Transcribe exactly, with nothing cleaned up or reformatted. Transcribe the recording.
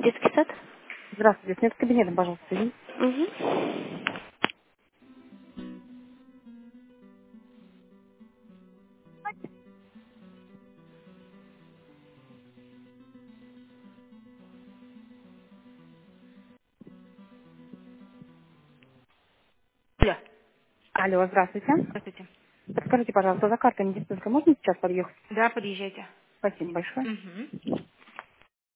Детский сад? Здравствуйте, снять с кабинетом, пожалуйста, соедините. Угу. Алло, Алло, здравствуйте. здравствуйте. Подскажите, пожалуйста, за картой медицинской можно сейчас подъехать? Да, подъезжайте. Спасибо большое. Угу.